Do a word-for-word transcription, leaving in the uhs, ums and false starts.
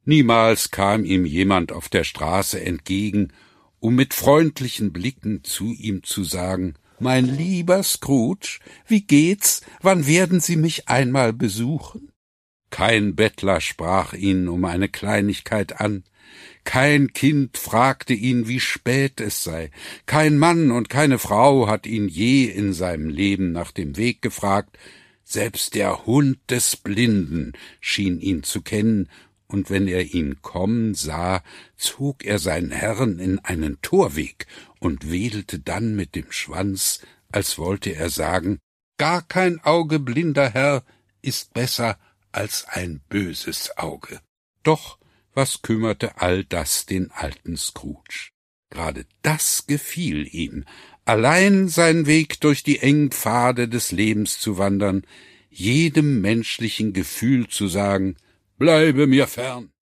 Niemals kam ihm jemand auf der Straße entgegen, um mit freundlichen Blicken zu ihm zu sagen: »Mein lieber Scrooge, wie geht's? Wann werden Sie mich einmal besuchen?« Kein Bettler sprach ihn um eine Kleinigkeit an, kein Kind fragte ihn, wie spät es sei, kein Mann und keine Frau hat ihn je in seinem Leben nach dem Weg gefragt, selbst der Hund des Blinden schien ihn zu kennen, und wenn er ihn kommen sah, zog er seinen Herrn in einen Torweg und wedelte dann mit dem Schwanz, als wollte er sagen: »Gar kein Auge, blinder Herr, ist besser als ein böses Auge.« Doch was kümmerte all das den alten Scrooge? Gerade das gefiel ihm, allein seinen Weg durch die engen Pfade des Lebens zu wandern, jedem menschlichen Gefühl zu sagen: »Bleibe mir fern!«